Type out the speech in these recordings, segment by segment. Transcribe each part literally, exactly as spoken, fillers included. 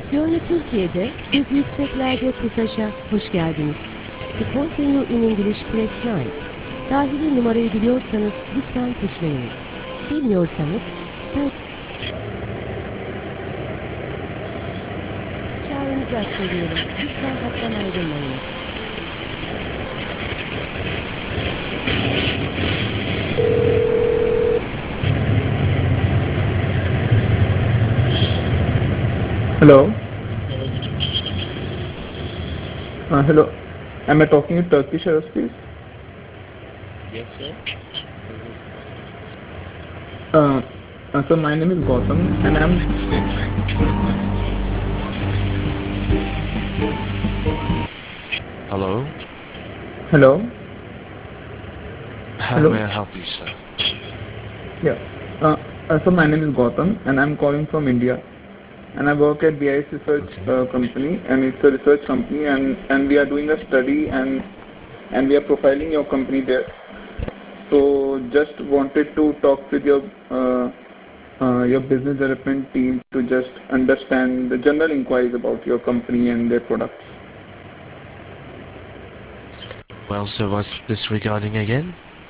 Fiorni Türkiye'de siz yükseklerde TUSAŞ'a hoş geldiniz. To continue in English press nine. Dahili numarayı biliyorsanız lütfen tuşlayınız. Bilmiyorsanız spell... Çağrınızı aktarıyorum. Lütfen hattan ayrılmayınız. Hello. Uh, hello. Am I talking to Turkish Aerospace? Yes, sir. Uh, uh, so my name is Gautam and I'm Hello. hello. How Hello. may I help you, sir? Yeah. Uh, uh, so my name is Gautam and I'm calling from India. And I work at B I S Research Okay. uh, Company, and it's a research company, and, and we are doing a study, and and we are profiling your company there. So just wanted to talk with your uh, uh, your business development team to just understand the general inquiries about your company and their products. Well, so what's this regarding again?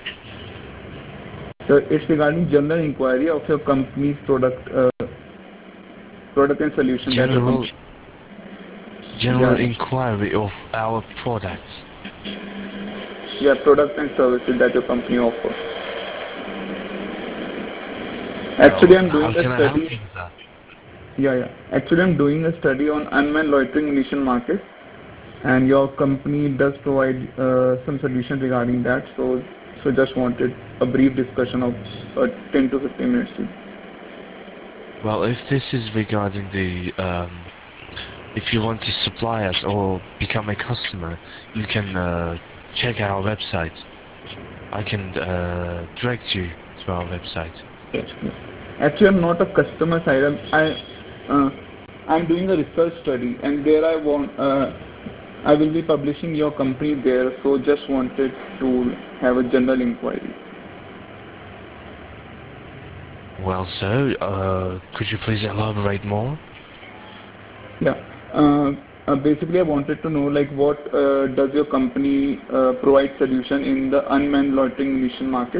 So it's regarding general inquiry of your company's product, uh, product and solution that your General, company. general Yeah, inquiry of our products. yeah, product and services that your company offers. Actually, Well, I'm doing how a can I help study. you with that? Yeah, yeah. Actually, I'm doing a study on unmanned loitering munition market, and your company does provide uh, some solution regarding that. So, so just wanted a brief discussion of uh, ten to fifteen minutes. Well, if this is regarding the, um, if you want to supply us or become a customer, you can uh, check our website. I can uh, direct you to our website. Actually, I'm not a customer side. I'm, I, uh, I'm doing a research study, and there I want, uh, I will be publishing your company there. So, just wanted to have a general inquiry. Well, so, uh, could you please elaborate more? Yeah. Uh, uh, basically, I wanted to know, like, what uh, does your company uh, provide solution in the unmanned loitering munition market?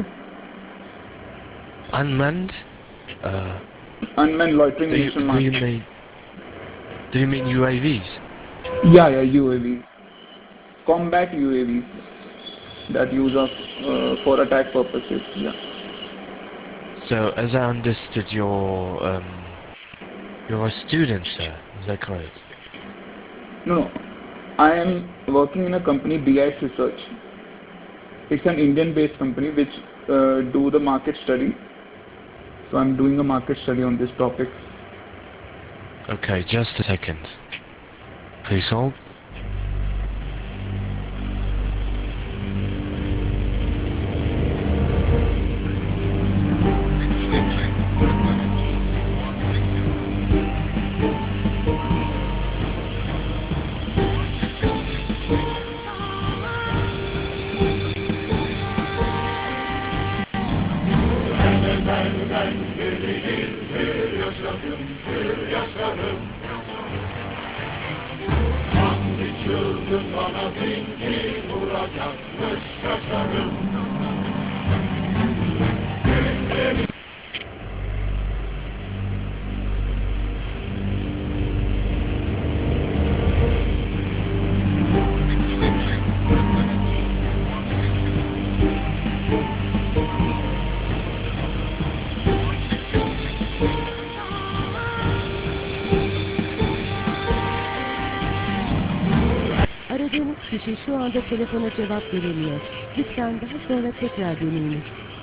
Unmanned? Uh, Unmanned loitering do you munition do you market. mean do you mean U A Vs? Yeah, yeah, U A Vs, combat U A Vs that use of uh, for attack purposes. Yeah. So, as I understood, you're um, you're a student, sir. Is that correct? No, no. I am working in a company, B I S Research. It's an Indian-based company which uh, do the market study. So I'm doing a market study on this topic. Okay, just a second. Please hold. Aradığınız kişi şu anda telefona cevap veremiyor. Lütfen daha sonra tekrar deneyiniz.